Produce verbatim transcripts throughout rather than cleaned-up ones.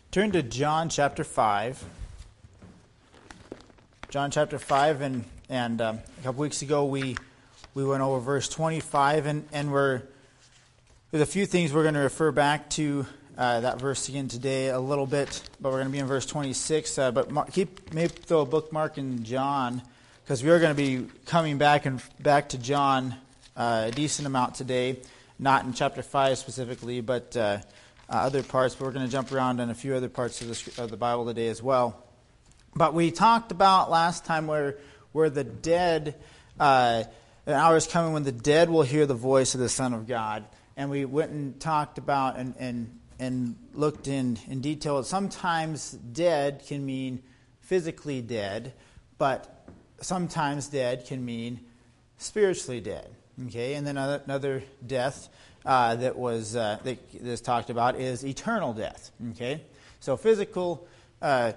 Turn to John chapter five. John chapter five, and and um, a couple weeks ago we we went over verse twenty-five, and, and we're there's a few things we're going to refer back to uh, that verse again today a little bit, but we're going to be in verse twenty-six. Uh, but mar- keep maybe throw a bookmark in John, because we are going to be coming back and back to John uh, a decent amount today, not in chapter five specifically, but uh, uh, other parts. But we're going to jump around in a few other parts of the, of the Bible today as well. But we talked about last time where where the dead, uh, an hour is coming when the dead will hear the voice of the Son of God. And we went and talked about and and, and looked in, in detail. Sometimes dead can mean physically dead, but sometimes dead can mean spiritually dead. Okay, and then another, another death uh, that was uh, that is talked about is eternal death. Okay, so physical. Uh,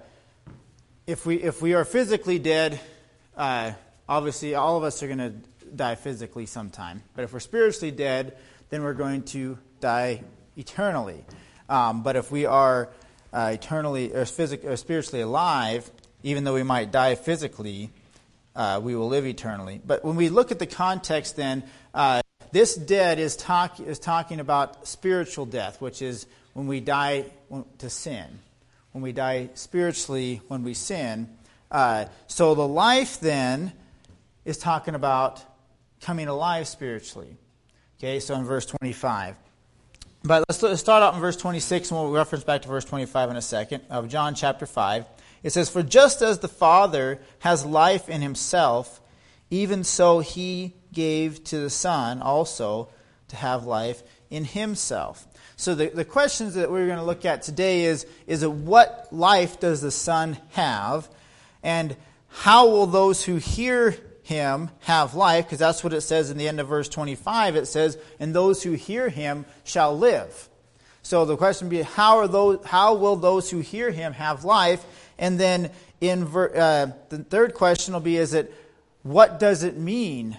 If we if we are physically dead, uh, obviously all of us are going to die physically sometime. But if we're spiritually dead, then we're going to die eternally. Um, but if we are uh, eternally or, physic- or spiritually alive, even though we might die physically, uh, we will live eternally. But when we look at the context, then uh, this dead is talk is talking about spiritual death, which is when we die to sin. When we die spiritually, when we sin. Uh, so the life then is talking about coming alive spiritually. Okay, so in verse twenty-five. But let's, let's start out in verse twenty-six, and we'll reference back to verse twenty-five in a second, of John chapter five. It says, "For just as the Father has life in himself, even so he gave to the Son also to have life in himself." So the, the questions that we're going to look at today is, is what life does the Son have? And how will those who hear him have life? Because that's what it says in the end of verse twenty-five. It says, "And those who hear him shall live." So the question would be, how are those? How will those who hear him have life? And then in ver, uh, the third question will be, is it, what does it mean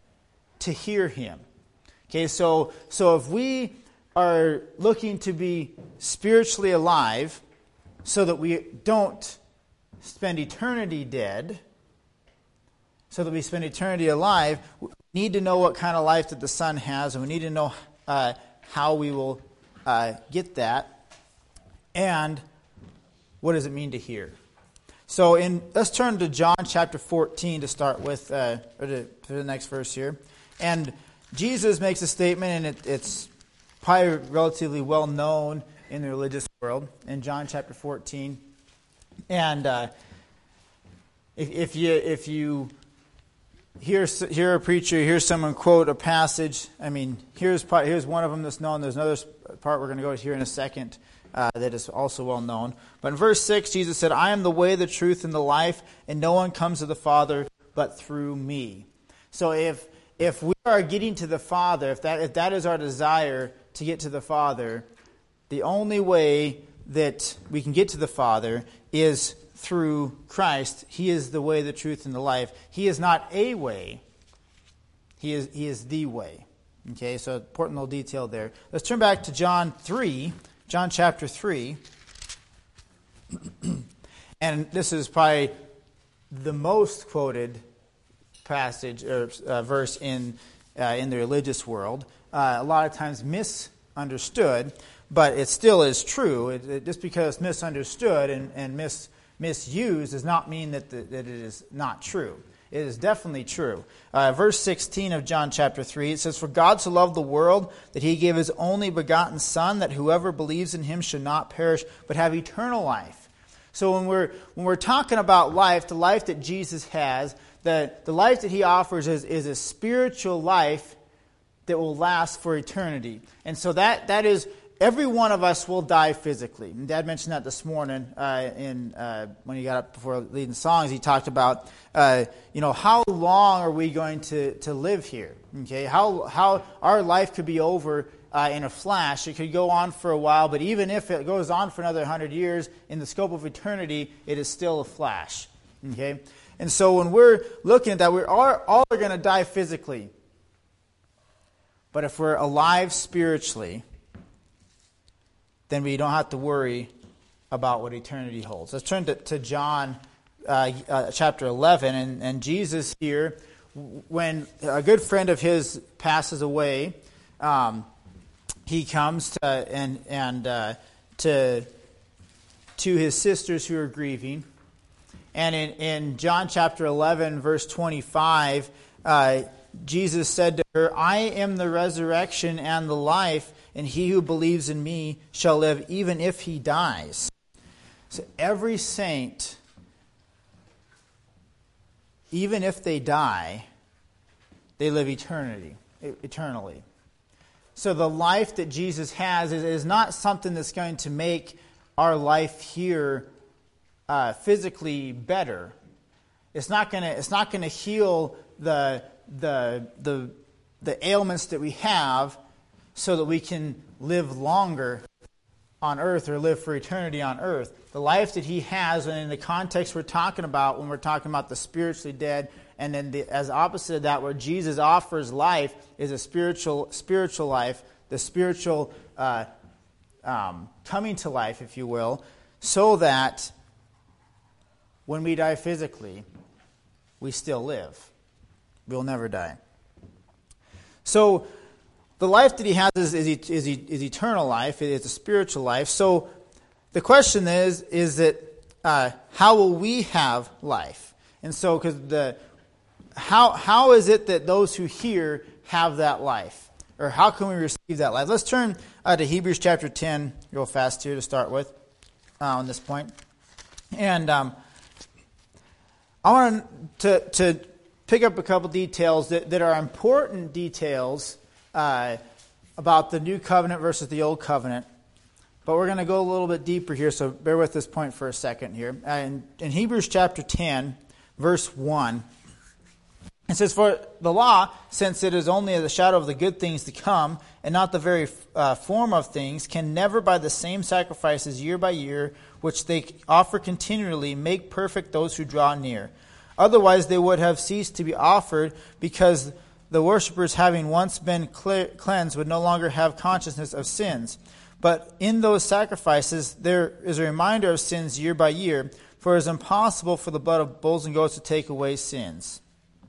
to hear him? Okay, so so if we are looking to be spiritually alive so that we don't spend eternity dead, so that we spend eternity alive, we need to know what kind of life that the Son has, and we need to know uh, how we will uh, get that, and what does it mean to hear. So in let's turn to John chapter fourteen to start with, uh, or to, to the next verse here. And Jesus makes a statement, and it, it's probably relatively well known in the religious world, in John chapter fourteen. And uh, if, if you if you hear hear a preacher, hear someone quote a passage, I mean, here's part, here's one of them that's known. There's another part we're going to go to here in a second uh, that is also well known. But in verse six, Jesus said, "I am the way, the truth, and the life, and no one comes to the Father but through me." So if if we are getting to the Father, if that if that is our desire to get to the Father, the only way that we can get to the Father is through Christ. He is the way, the truth, and the life. He is not a way. He is he is the way. Okay, so important little detail there. Let's turn back to John three, John chapter three. And this is probably the most quoted passage or uh, verse in uh, in the religious world. Uh, a lot of times misunderstood, but it still is true. It, it, just because it's misunderstood and, and mis, misused does not mean that, the, that it is not true. It is definitely true. Uh, verse sixteen of John chapter three, it says, "For God so loved the world that he gave his only begotten Son, that whoever believes in him should not perish, but have eternal life." So when we're when we're talking about life, the life that Jesus has, the, the life that he offers is, is a spiritual life that will last for eternity. And so that that is, every one of us will die physically. And Dad mentioned that this morning uh, in uh, when he got up before leading songs. He talked about, uh, you know, how long are we going to, to live here? Okay, how how our life could be over uh, in a flash. It could go on for a while, but even if it goes on for another hundred years, in the scope of eternity, it is still a flash. Okay, and so when we're looking at that, we're all, all are going to die physically. But if we're alive spiritually, then we don't have to worry about what eternity holds. Let's turn to, to John uh, uh, chapter eleven, and, and Jesus here, when a good friend of his passes away, um, he comes to, and and uh, to to his sisters who are grieving, and in, in John chapter eleven, verse twenty-five, uh, Jesus said to her, "I am the resurrection and the life, and he who believes in me shall live even if he dies." So every saint, even if they die, they live eternity, eternally. So the life that Jesus has is, is not something that's going to make our life here uh, physically better. It's not going to. It's not going to heal the the the the ailments that we have, so that we can live longer on earth or live for eternity on earth. The life that he has, and in the context we're talking about when we're talking about the spiritually dead, and then the, as opposite of that, where Jesus offers life, is a spiritual spiritual life, the spiritual uh, um, coming to life, if you will, so that when we die physically, we still live. We'll never die. So the life that he has is, is, is, is eternal life. It's a spiritual life. So the question is, is that uh, how will we have life? And so, because the how how is it that those who hear have that life, or how can we receive that life? Let's turn uh, to Hebrews chapter ten, real fast here to start with uh, on this point, and um, I want to to pick up a couple details that, that are important details. Uh, about the new covenant versus the old covenant. But we're going to go a little bit deeper here, so bear with this point for a second here. Uh, in, in Hebrews chapter ten, verse one, it says, "For the law, since it is only the shadow of the good things to come, and not the very uh, form of things, can never by the same sacrifices year by year, which they offer continually, make perfect those who draw near. Otherwise they would have ceased to be offered, because the worshippers, having once been cleansed, would no longer have consciousness of sins. But in those sacrifices there is a reminder of sins year by year, for it is impossible for the blood of bulls and goats to take away sins."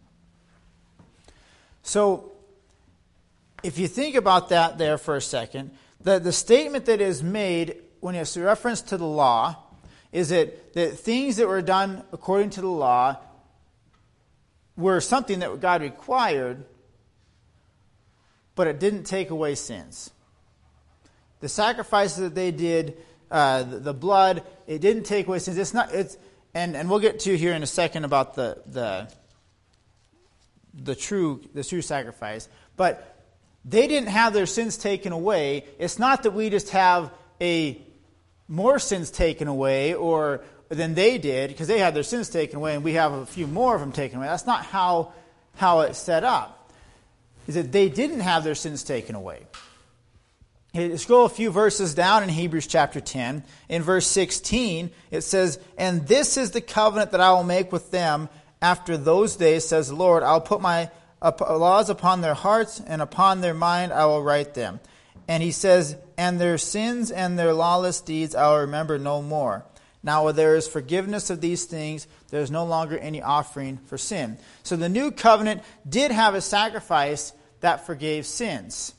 So, if you think about that there for a second, the, the statement that is made when it's a reference to the law is that, that things that were done according to the law were something that God required, but it didn't take away sins. The sacrifices that they did, uh, the, the blood, it didn't take away sins. It's not. It's and, and we'll get to here in a second about the the the true the true sacrifice. But they didn't have their sins taken away. It's not that we just have a more sins taken away or than they did, because they had their sins taken away and we have a few more of them taken away. That's not how how it's set up. Is that they didn't have their sins taken away. Scroll a few verses down in Hebrews chapter ten. In verse sixteen, it says, "And this is the covenant that I will make with them after those days, says the Lord. I'll put my laws upon their hearts, and upon their mind I will write them." And he says, "And their sins and their lawless deeds I will remember no more. Now where there is forgiveness of these things, there is no longer any offering for sin." So the new covenant did have a sacrifice that forgave sins.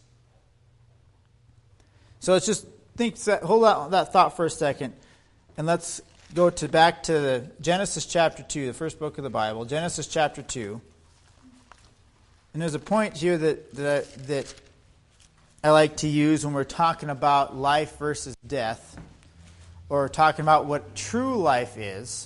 So let's just think, hold out that thought for a second, and let's go to back to the Genesis chapter two, the first book of the Bible, Genesis chapter two. And there's a point here that that, that I like to use when we're talking about life versus death, or talking about what true life is.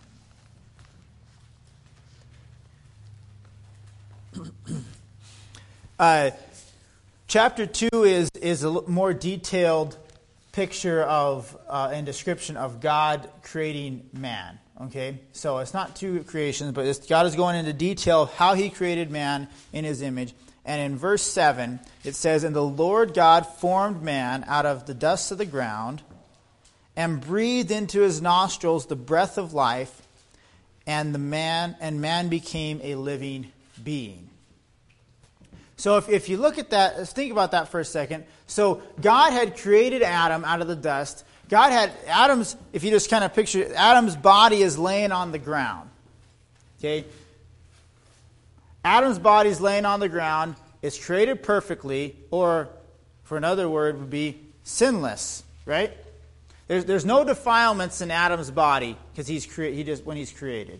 uh, chapter two is, is a more detailed picture of uh, and description of God creating man. Okay, so it's not two creations, but it's, God is going into detail of how He created man in His image. And in verse seven, it says, "And the Lord God formed man out of the dust of the ground, and breathed into his nostrils the breath of life, and the man and man became a living being." So if, if you look at that, let's think about that for a second. So God had created Adam out of the dust, God had Adam's, if you just kind of picture it, Adam's body is laying on the ground. Okay? Adam's body is laying on the ground. It's created perfectly, or for another word would be sinless, right? There's, there's no defilements in Adam's body because he's crea- he just when he's created.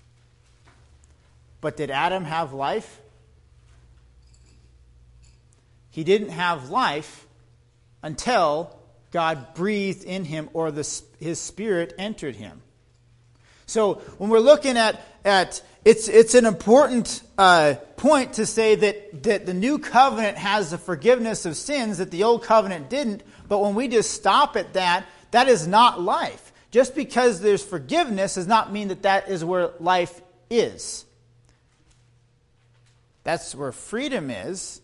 But did Adam have life? He didn't have life until God breathed in him, or the, his spirit entered him. So when we're looking at, at it's it's an important uh, point to say that, that the new covenant has the forgiveness of sins that the old covenant didn't. But when we just stop at that, that is not life. Just because there's forgiveness does not mean that that is where life is. That's where freedom is.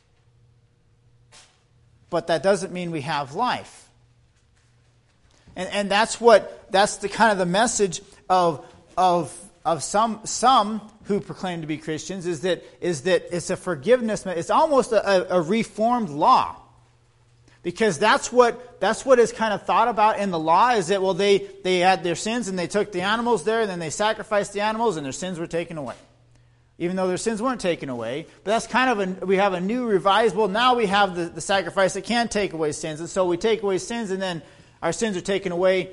But that doesn't mean we have life. And and that's what that's the kind of the message of of of some some who proclaim to be Christians is that is that it's a forgiveness. It's almost a, a reformed law. Because that's what that's what is kind of thought about in the law, is that well they, they had their sins and they took the animals there and then they sacrificed the animals and their sins were taken away. Even though their sins weren't taken away. But that's kind of a, we have a new revised, well now we have the, the sacrifice that can take away sins. And so we take away sins and then our sins are taken away.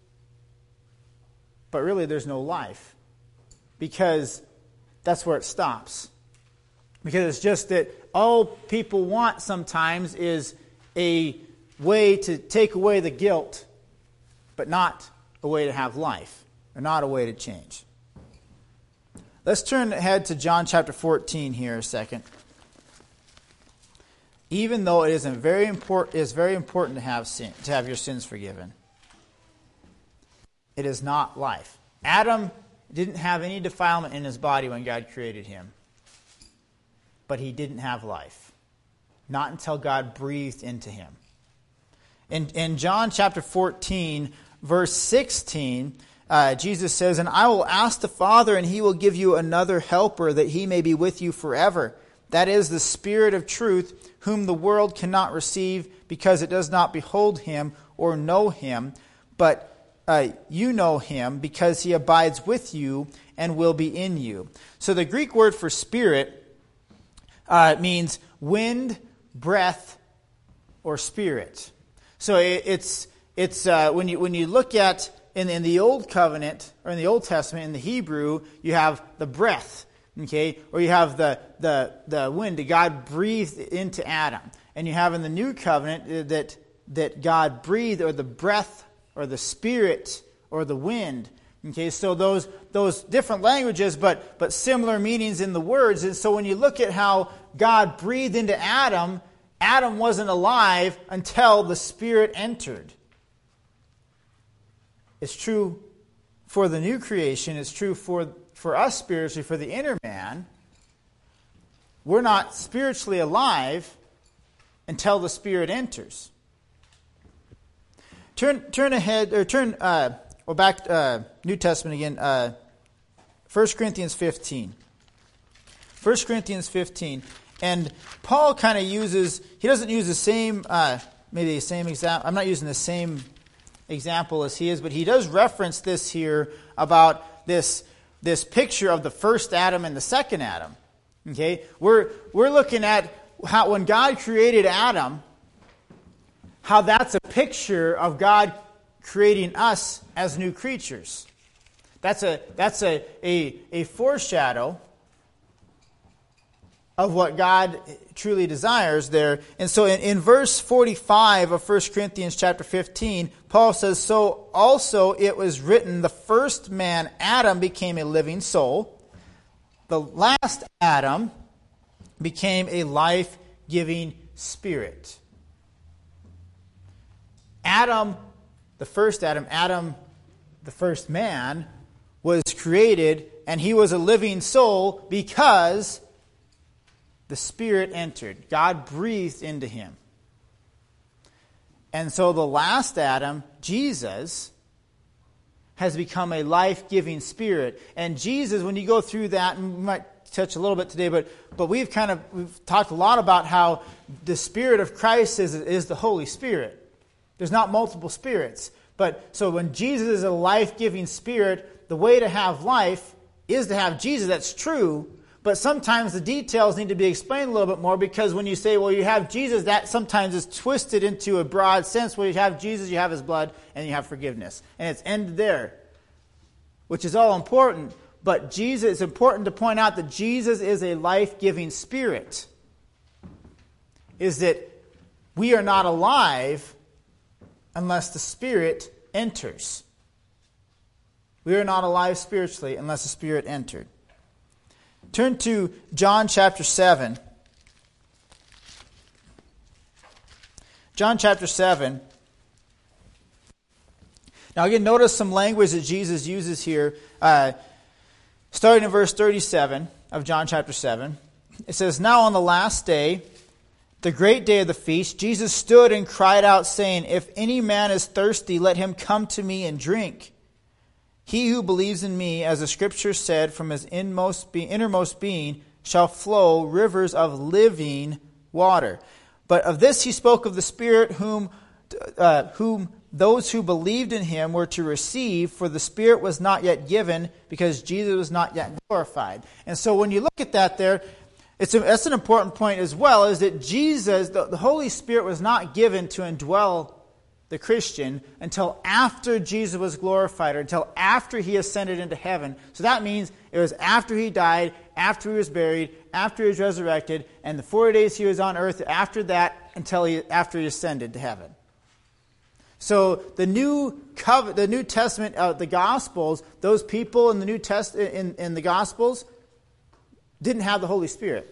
But really there's no life. Because that's where it stops. Because it's just that all people want sometimes is a way to take away the guilt, but not a way to have life, or not a way to change. Let's turn ahead to John chapter fourteen here a second. Even though it is very important, it is very important to have sin, to have your sins forgiven, it is not life. Adam didn't have any defilement in his body when God created him, but he didn't have life. Not until God breathed into him. In, in John chapter fourteen, verse sixteen, uh, Jesus says, "And I will ask the Father, and he will give you another helper, that he may be with you forever. That is the Spirit of truth, whom the world cannot receive, because it does not behold him or know him. But uh, you know him, because he abides with you and will be in you." So the Greek word for spirit uh, means wind, breath, or spirit. So it, it's it's uh, when you when you look at in in the Old Covenant or in the Old Testament in the Hebrew, you have the breath, okay, or you have the the the wind that God breathed into Adam, and you have in the New Covenant that that God breathed, or the breath, or the spirit, or the wind. Okay, so those those different languages, but but similar meanings in the words. And so when you look at how God breathed into Adam, Adam wasn't alive until the Spirit entered. It's true for the new creation. It's true for, for us spiritually, for the inner man. We're not spiritually alive until the Spirit enters. Turn turn ahead, or turn, uh, or back, uh, New Testament again, uh, First Corinthians fifteen. First Corinthians fifteen. And Paul kind of uses, he doesn't use the same, uh, maybe the same example, I'm not using the same example as he is, but he does reference this here about this, this picture of the first Adam and the second Adam. Okay? We're, we're looking at how when God created Adam, how that's a picture of God creating us as new creatures. That's a, that's a, a, a foreshadow of what God truly desires there. And so in, in verse forty-five of First Corinthians chapter fifteen, Paul says, "So also it was written, the first man, Adam, became a living soul. The last Adam became a life-giving spirit." Adam, the first Adam, Adam, the first man, was created, and he was a living soul because the Spirit entered. God breathed into him. And so the last Adam, Jesus, has become a life-giving spirit. And Jesus, when you go through that, and we might touch a little bit today, but but we've kind of we've talked a lot about how the Spirit of Christ is, is the Holy Spirit. There's not multiple spirits. But so when Jesus is a life-giving spirit, the way to have life is to have Jesus. That's true. But sometimes the details need to be explained a little bit more, because when you say, well, you have Jesus, that sometimes is twisted into a broad sense. Where you have Jesus, you have his blood, and you have forgiveness. And it's ended there, which is all important. But Jesus, it's important to point out that Jesus is a life-giving spirit. Is that we are not alive unless the Spirit enters. We are not alive spiritually unless the Spirit entered. Turn to John chapter seven. John chapter seven. Now again, notice some language that Jesus uses here. Uh, starting in verse thirty-seven of John chapter seven. It says, "Now on the last day, the great day of the feast, Jesus stood and cried out, saying, 'If any man is thirsty, let him come to me and drink. He who believes in me, as the Scripture said, from his inmost be- innermost being shall flow rivers of living water.' But of this he spoke of the Spirit whom, uh, whom those who believed in him were to receive, for the Spirit was not yet given, because Jesus was not yet glorified." And so when you look at that there, it's a, that's an important point as well, is that Jesus, the, the Holy Spirit, was not given to indwell the Christian until after Jesus was glorified, or until after he ascended into heaven. So that means it was after he died, after he was buried, after he was resurrected, and the forty days he was on earth after that, until he after he ascended to heaven. So the new covenant, the New Testament, uh, the Gospels, those people in the New Test in, in the Gospels didn't have the Holy Spirit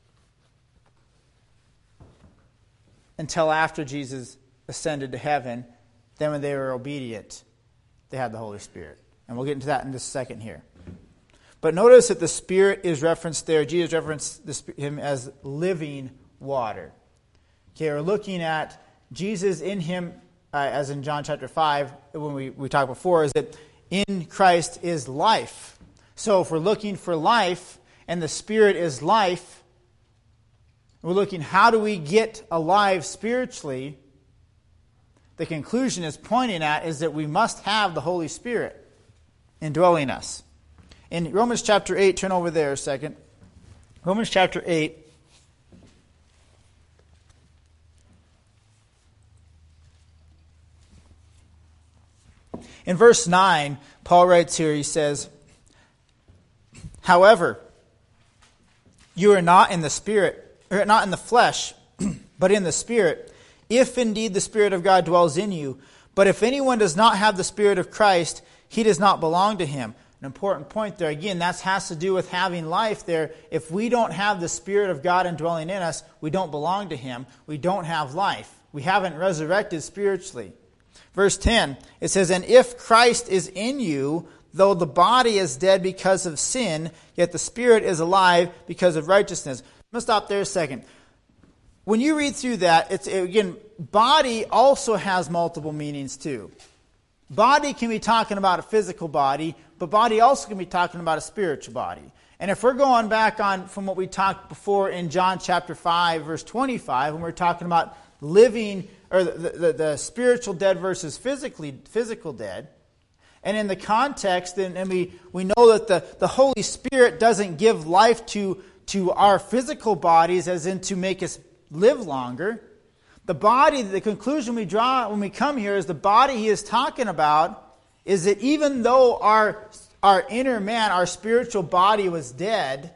until after Jesus ascended to heaven. Then when they were obedient, they had the Holy Spirit. And we'll get into that in just a second here. But notice that the Spirit is referenced there. Jesus referenced the, him as living water. Okay, we're looking at Jesus in him, uh, as in John chapter five, when we, we talked before, is that in Christ is life. So if we're looking for life, and the Spirit is life, we're looking, how do we get alive spiritually? The conclusion is pointing at is that we must have the Holy Spirit indwelling us. In Romans chapter eight, turn over there a second. Romans chapter eight. In verse nine, Paul writes here, he says, "However, you are not in the Spirit, or not in the flesh, but in the Spirit, if indeed the Spirit of God dwells in you. But if anyone does not have the Spirit of Christ, he does not belong to him." An important point there. Again, that has to do with having life there. If we don't have the Spirit of God indwelling in us, we don't belong to him. We don't have life. We haven't resurrected spiritually. Verse ten, it says, "And if Christ is in you, though the body is dead because of sin, yet the Spirit is alive because of righteousness." I'm going to stop there a second. When you read through that, it's again, body also has multiple meanings too. Body can be talking about a physical body, but body also can be talking about a spiritual body. And if we're going back on from what we talked before in John chapter five, verse twenty-five, when we're talking about living, or the, the, the spiritual dead versus physically physical dead, and in the context, and, and we, we know that the, the Holy Spirit doesn't give life to, to our physical bodies as in to make us live longer. The body, the conclusion we draw when we come here is the body he is talking about is that even though our, our inner man, our spiritual body was dead,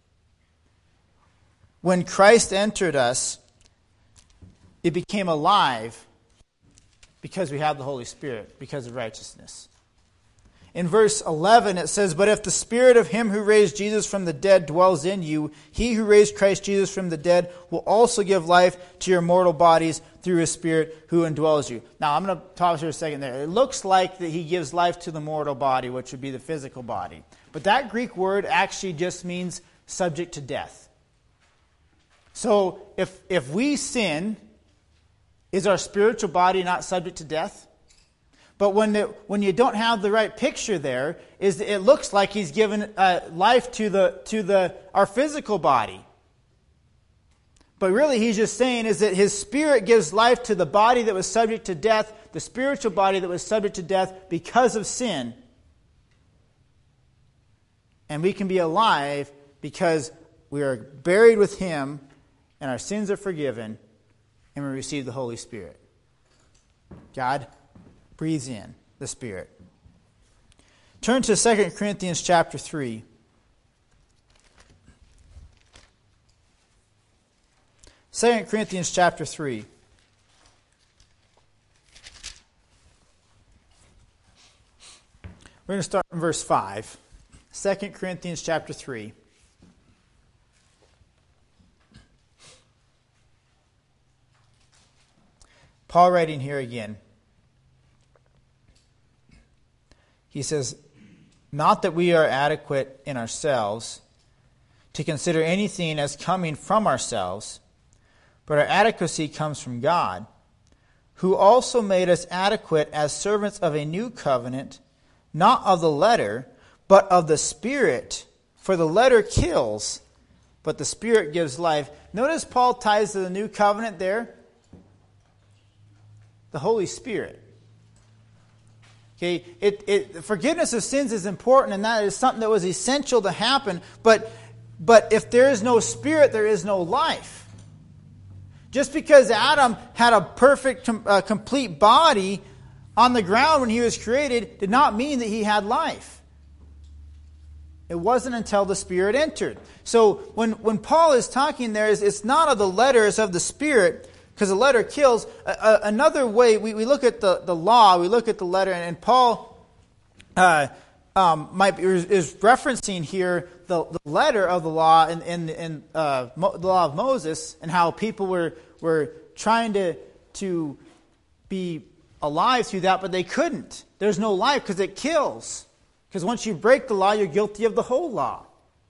when Christ entered us, it became alive because we have the Holy Spirit, because of righteousness. In verse eleven it says, "But if the Spirit of him who raised Jesus from the dead dwells in you, he who raised Christ Jesus from the dead will also give life to your mortal bodies through his Spirit who indwells you." Now I'm going to pause here a second there. It looks like that he gives life to the mortal body, which would be the physical body. But that Greek word actually just means subject to death. So if if we sin, is our spiritual body not subject to death? But when the, when you don't have the right picture there, is it looks like he's given uh, life to the to the our physical body. But really he's just saying is that his Spirit gives life to the body that was subject to death, the spiritual body that was subject to death because of sin. And we can be alive because we are buried with him and our sins are forgiven and we receive the Holy Spirit. God breathes in the Spirit. Turn to Second Corinthians chapter three. Second Corinthians chapter three. We're going to start in verse five. Second Corinthians chapter three. Paul writing here again. He says, "Not that we are adequate in ourselves to consider anything as coming from ourselves, but our adequacy comes from God, who also made us adequate as servants of a new covenant, not of the letter, but of the Spirit. For the letter kills, but the Spirit gives life." Notice Paul ties to the new covenant there the Holy Spirit. Okay, it, it, the forgiveness of sins is important, and that is something that was essential to happen. But, but if there is no Spirit, there is no life. Just because Adam had a perfect, uh, complete body on the ground when he was created did not mean that he had life. It wasn't until the Spirit entered. So when, when Paul is talking there, is it's not of the letter, it's of the Spirit, because the letter kills. Uh, another way, we, we look at the, the law, we look at the letter, and, and Paul uh, um, might be, is referencing here the, the letter of the law in, in, in uh, Mo, the law of Moses, and how people were, were trying to, to be alive through that, but they couldn't. There's no life because it kills. Because once you break the law, you're guilty of the whole law.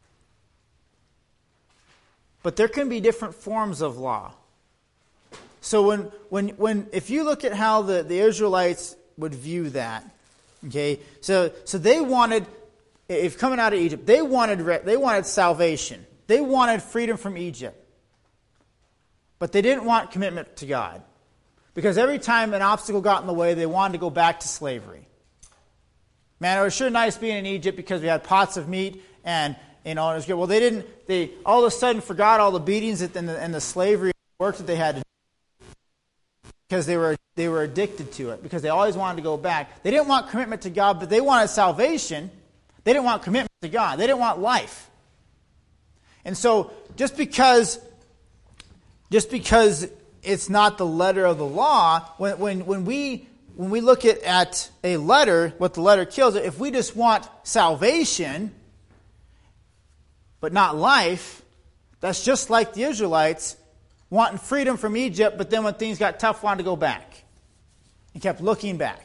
But there can be different forms of law. So when, when, when, if you look at how the, the Israelites would view that, okay, so, so they wanted, if coming out of Egypt, they wanted, they wanted salvation. They wanted freedom from Egypt. But they didn't want commitment to God. Because every time an obstacle got in the way, they wanted to go back to slavery. Man, it was sure nice being in Egypt because we had pots of meat and, you know, it was good. Well, they didn't, they all of a sudden forgot all the beatings and the, and the slavery work that they had to do. Because they were they were addicted to it, because they always wanted to go back. They didn't want commitment to God, but they wanted salvation. They didn't want commitment to God. They didn't want life. And so just because just because it's not the letter of the law, when when, when we when we look at, at a letter, what the letter kills, if we just want salvation but not life, that's just like the Israelites wanting freedom from Egypt, but then when things got tough, wanted to go back. And kept looking back.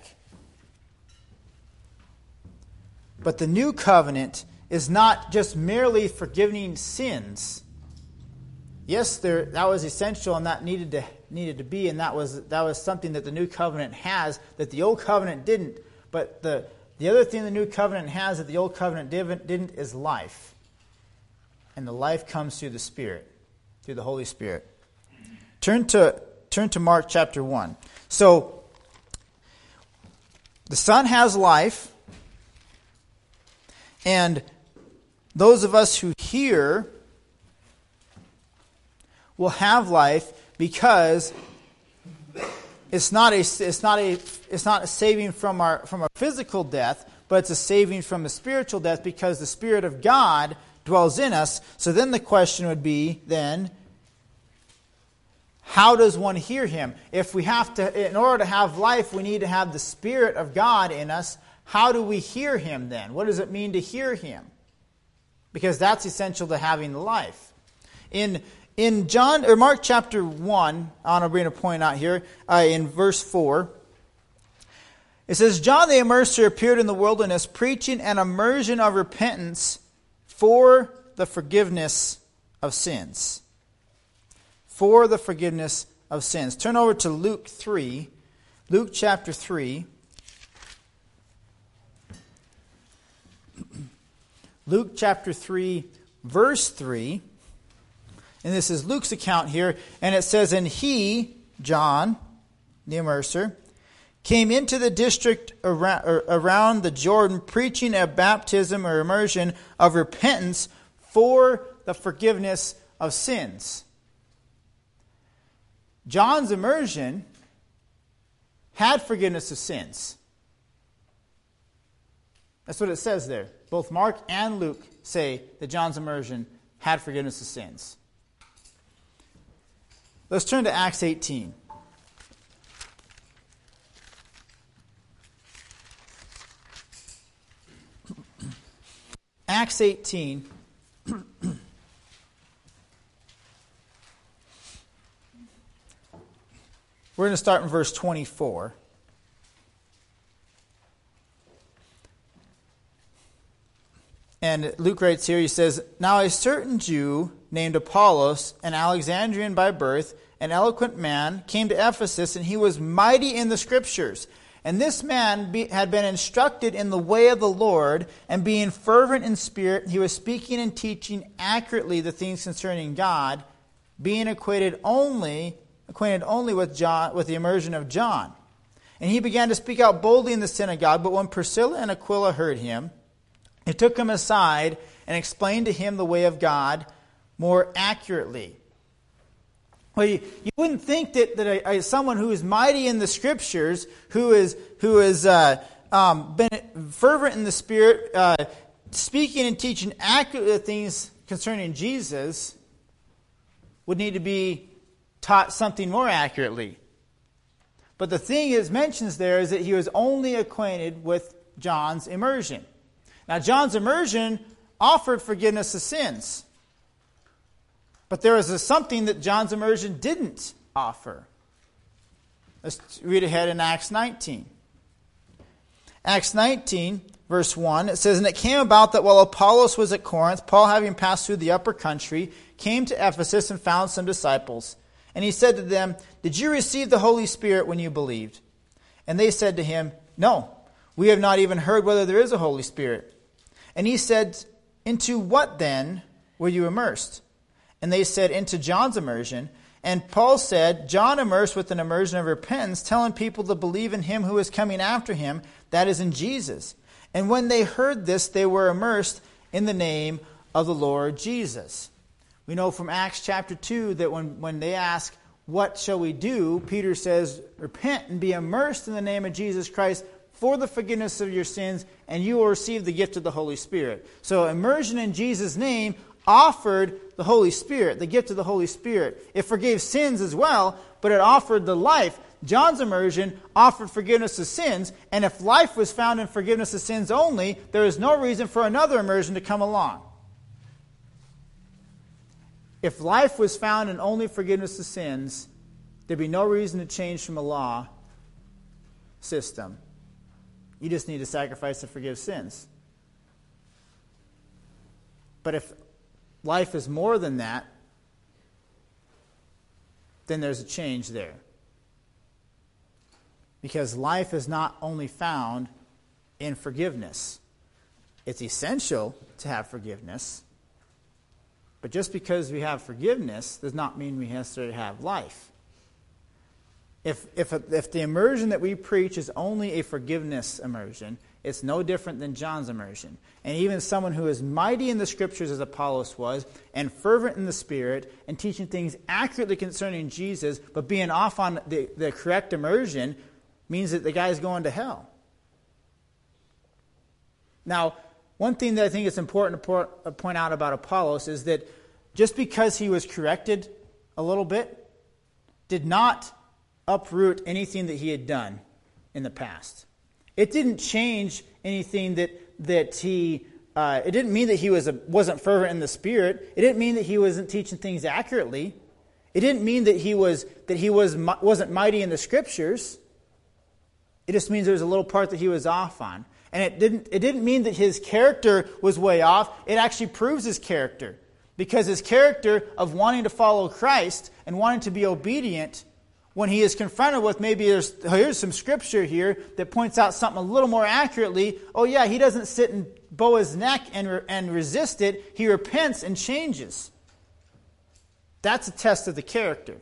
But the new covenant is not just merely forgiving sins. Yes, there that was essential and that needed to needed to be, and that was that was something that the new covenant has that the old covenant didn't. But the, the other thing the new covenant has that the old covenant didn't, didn't is life. And the life comes through the Spirit, through the Holy Spirit. Turn to turn to Mark chapter one. So, the Son has life, and those of us who hear will have life because it's not a it's not a it's not a saving from our from our physical death, but it's a saving from the spiritual death because the Spirit of God dwells in us. So then the question would be then, how does one hear Him? If we have to, in order to have life, we need to have the Spirit of God in us. How do we hear Him then? What does it mean to hear Him? Because that's essential to having the life. In in John or Mark chapter one, I want to bring a point out here uh, in verse four. It says, "John the Immerser appeared in the wilderness, preaching an immersion of repentance for the forgiveness of sins." For the forgiveness of sins. Turn over to Luke three. Luke chapter three. Luke chapter three, verse three. And this is Luke's account here. And it says, and he, John, the immerser, came into the district around the Jordan, preaching a baptism or immersion of repentance for the forgiveness of sins. John's immersion had forgiveness of sins. That's what it says there. Both Mark and Luke say that John's immersion had forgiveness of sins. Let's turn to Acts eighteen. Acts eighteen. We're going to start in verse twenty-four. And Luke writes here, he says, now a certain Jew named Apollos, an Alexandrian by birth, an eloquent man, came to Ephesus, and he was mighty in the Scriptures. And this man be, had been instructed in the way of the Lord, and being fervent in spirit, he was speaking and teaching accurately the things concerning God, being acquainted only, acquainted only with John, with the immersion of John. And he began to speak out boldly in the synagogue, but when Priscilla and Aquila heard him, he took him aside and explained to him the way of God more accurately. Well, you, you wouldn't think that, that a, a, someone who is mighty in the Scriptures, who is who is uh, um, been fervent in the Spirit, uh, speaking and teaching accurate things concerning Jesus, would need to be taught something more accurately. But the thing it mentions there is that he was only acquainted with John's immersion. Now, John's immersion offered forgiveness of sins. But there was a, something that John's immersion didn't offer. Let's read ahead in Acts nineteen. Acts nineteen, verse one, it says, and it came about that while Apollos was at Corinth, Paul, having passed through the upper country, came to Ephesus and found some disciples. And he said to them, did you receive the Holy Spirit when you believed? And they said to him, no, we have not even heard whether there is a Holy Spirit. And he said, into what then were you immersed? And they said, into John's immersion. And Paul said, John immersed with an immersion of repentance, telling people to believe in him who is coming after him, that is in Jesus. And when they heard this, they were immersed in the name of the Lord Jesus. We know from Acts chapter two that when, when they ask, what shall we do? Peter says, repent and be immersed in the name of Jesus Christ for the forgiveness of your sins, and you will receive the gift of the Holy Spirit. So immersion in Jesus' name offered the Holy Spirit, the gift of the Holy Spirit. It forgave sins as well, but it offered the life. John's immersion offered forgiveness of sins, and if life was found in forgiveness of sins only, there is no reason for another immersion to come along. If life was found in only forgiveness of sins, there'd be no reason to change from a law system. You just need a sacrifice to forgive sins. But if life is more than that, then there's a change there. Because life is not only found in forgiveness. It's essential to have forgiveness. But just because we have forgiveness does not mean we necessarily have life. If, if, if the immersion that we preach is only a forgiveness immersion, it's no different than John's immersion. And even someone who is mighty in the Scriptures, as Apollos was, and fervent in the Spirit, and teaching things accurately concerning Jesus, but being off on the, the correct immersion, means that the guy is going to hell. Now, one thing that I think is important to point out about Apollos is that just because he was corrected a little bit, did not uproot anything that he had done in the past. It didn't change anything that that he. Uh, it didn't mean that he was a, wasn't fervent in the Spirit. It didn't mean that he wasn't teaching things accurately. It didn't mean that he was that he was wasn't mighty in the Scriptures. It just means there was a little part that he was off on, and it didn't. It didn't mean that his character was way off. It actually proves his character, because his character of wanting to follow Christ and wanting to be obedient, when he is confronted with maybe there's, here's some scripture here that points out something a little more accurately, oh yeah, he doesn't sit and bow his neck and, and resist it. He repents and changes. That's a test of the character.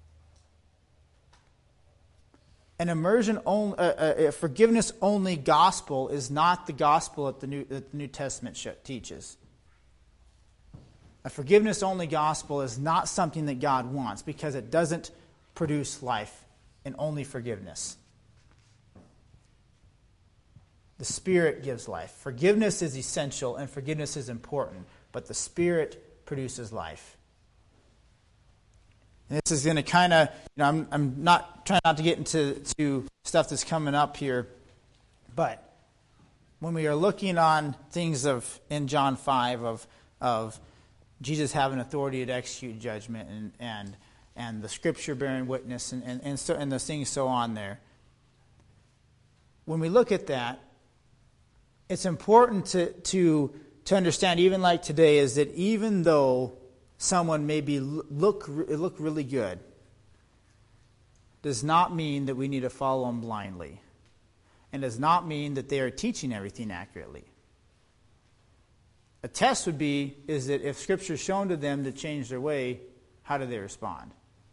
An immersion only, uh, a forgiveness only gospel is not the gospel that the New, that the New Testament teaches. A forgiveness only gospel is not something that God wants because it doesn't produce life in only forgiveness. The Spirit gives life. Forgiveness is essential and forgiveness is important, but the Spirit produces life. And this is going to kind of, you know, I'm I'm not trying not to get into to stuff that's coming up here, but when we are looking on things of in John five of of Jesus having authority to execute judgment and and, and the Scripture bearing witness and and and, so, and those things so on there. When we look at that, it's important to to to understand, even like today, is that even though someone maybe look look really good, does not mean that we need to follow them blindly, and does not mean that they are teaching everything accurately. A test would be is that if Scripture is shown to them to change their way, how do they respond?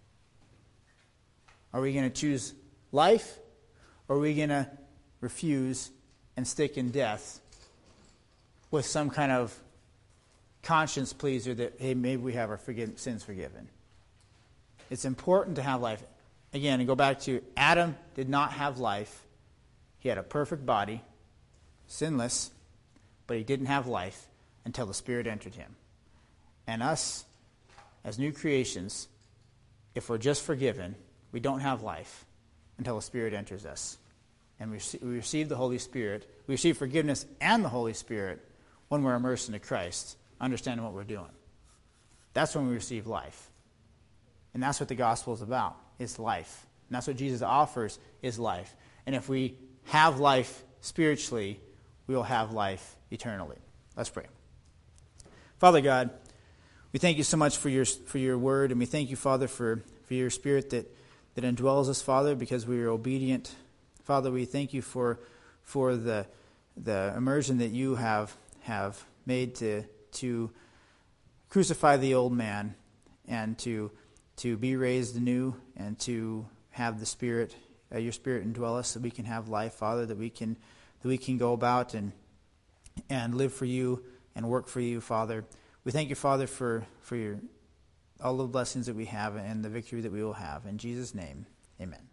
Are we going to choose life, or are we going to refuse and stick in death with some kind of conscience pleaser that, hey, maybe we have our forgive, sins forgiven? It's important to have life. Again, and go back to Adam did not have life. He had a perfect body, sinless, but he didn't have life until the Spirit entered him. And us, as new creations, if we're just forgiven, we don't have life until the Spirit enters us. And we receive the Holy Spirit. We receive forgiveness and the Holy Spirit when we're immersed into Christ, understanding what we're doing. That's when we receive life. And that's what the gospel is about, is life. And that's what Jesus offers, is life. And if we have life spiritually, we will have life eternally. Let's pray. Father God, we thank you so much for your for your word, and we thank you, Father, for, for your Spirit that, that indwells us, Father, because we are obedient. Father, we thank you for for the the immersion that you have have made to to crucify the old man and to to be raised anew and to have the Spirit, uh, your Spirit indwell us, so we can have life, Father, that we can that we can go about and and live for you and work for you, Father. We thank you, Father, for for your all the blessings that we have and the victory that we will have. In Jesus' name, amen.